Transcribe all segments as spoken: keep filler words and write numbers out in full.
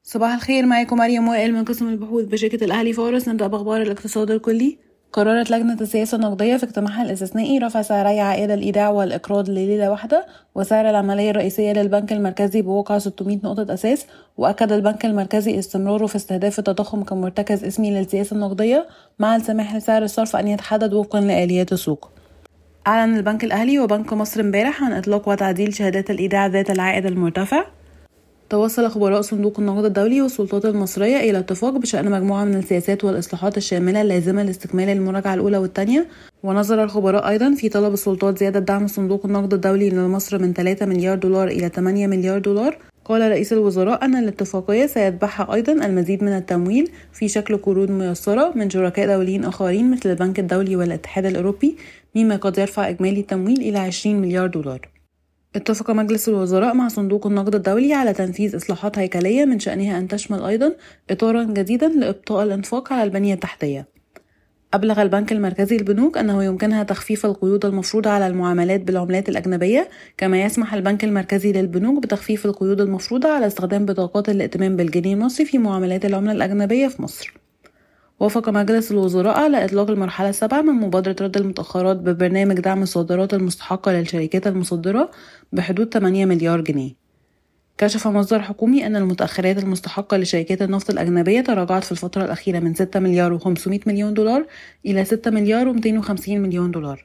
صباح الخير، معاكم مريم وائل من قسم البحوث بشركة الأهلي فورس. نبدأ بأخبار الاقتصاد الكلي. قررت لجنة السياسة النقدية في اجتماعها الاستثنائي رفع سعري عائد الإيداع والإقراض لليلة واحدة وسعر العملية الرئيسية للبنك المركزي بواقع ستمائة نقطة أساس. وأكد البنك المركزي استمراره في استهداف التضخم كمرتكز اسمي للسياسة النقدية، مع السماح لسعر الصرف أن يتحدد وفقا لآليات السوق. أعلن البنك الأهلي وبنك مصر امبارح عن إطلاق وتعديل شهادات الإيداع ذات العائد المرتفع. توصل خبراء صندوق النقد الدولي والسلطات المصرية إلى اتفاق بشأن مجموعة من السياسات والإصلاحات الشاملة اللازمة لاستكمال المراجعة الأولى والثانية. ونظر الخبراء أيضا في طلب السلطات زيادة دعم صندوق النقد الدولي لمصر من ثلاثة مليار دولار إلى ثمانية مليار دولار. قال رئيس الوزراء أن الاتفاقية سيتبعها أيضا المزيد من التمويل في شكل قروض ميسرة من شركاء دوليين آخرين مثل البنك الدولي والاتحاد الأوروبي، مما قد يرفع إجمالي التمويل إلى عشرين مليار دولار. اتفق مجلس الوزراء مع صندوق النقد الدولي على تنفيذ إصلاحات هيكلية من شأنها أن تشمل أيضا إطارا جديدا لإبطاء الإنفاق على البنية التحتية. أبلغ البنك المركزي البنوك أنه يمكنها تخفيف القيود المفروضة على المعاملات بالعملات الأجنبية، كما يسمح البنك المركزي للبنوك بتخفيف القيود المفروضة على استخدام بطاقات الائتمان بالجنيه المصري في معاملات العملة الأجنبية في مصر. وافق مجلس الوزراء على إطلاق المرحلة السابعة من مبادرة رد المتأخرات ببرنامج دعم الصادرات المستحقة للشركات المصدرة بحدود ثمانية مليار جنيه. كشف مصدر حكومي أن المتأخرات المستحقة لشركات النفط الأجنبية تراجعت في الفترة الأخيرة من ستة مليار وخمسمائة مليون دولار إلى ستة مليار ومئتين وخمسين مليون دولار.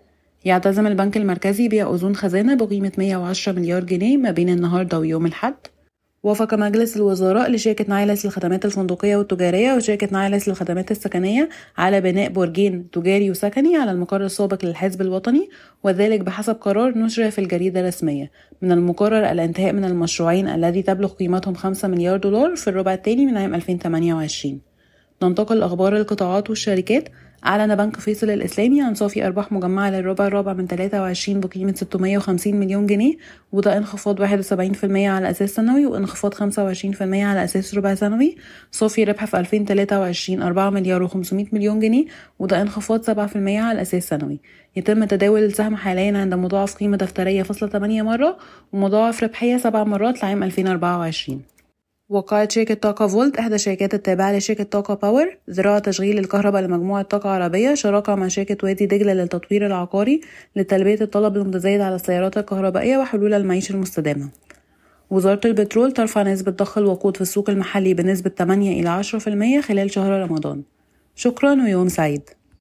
يعتزم البنك المركزي بيع أذون خزانة بقيمة مئة وعشرة مليار جنيه ما بين النهاردة ويوم الأحد. وافق مجلس الوزراء لشركة نايلس للخدمات الفندقية والتجارية وشركة نايلس للخدمات السكنية على بناء برجين تجاري وسكني على المقر السابق للحزب الوطني، وذلك بحسب قرار نشر في الجريدة الرسمية. من المقرر الانتهاء من المشروعين الذي تبلغ قيمتهم خمسة مليار دولار في الربع الثاني من عام ألفين وثمانية وعشرين. ننتقل لأخبار القطاعات والشركات. أعلن بنك فيصل الإسلامي عن صافي أرباح مجمعة للربع الرابع من ثلاثة وعشرين بقيمة ستمائة وخمسين مليون جنيه، وده انخفاض واحد وسبعين بالمئة على أساس سنوي وانخفاض خمسة وعشرين بالمئة على أساس ربع سنوي. صافي ربح في ألفين وثلاثة وعشرين أربعة مليار وخمسمائة مليون جنيه، وده انخفاض سبعة بالمئة على أساس سنوي. يتم تداول السهم حاليا عند مضاعف قيمة دفترية فاصلة ثمانية مرة ومضاعف ربحية سبع مرات لعام ألفين وأربعة وعشرين. وقعت شركة طاقة فولت إحدى الشركات التابعة لشركة طاقة باور ذراع تشغيل الكهرباء لمجموعة طاقة عربية شراكة مع شركة وادي دجلة للتطوير العقاري لتلبية الطلب المتزايد على السيارات الكهربائية وحلول المعيشة المستدامة. وزارة البترول ترفع نسبة ضخ الوقود في السوق المحلي بنسبة ثمانية إلى عشرة بالمئة خلال شهر رمضان. شكرا ويوم سعيد.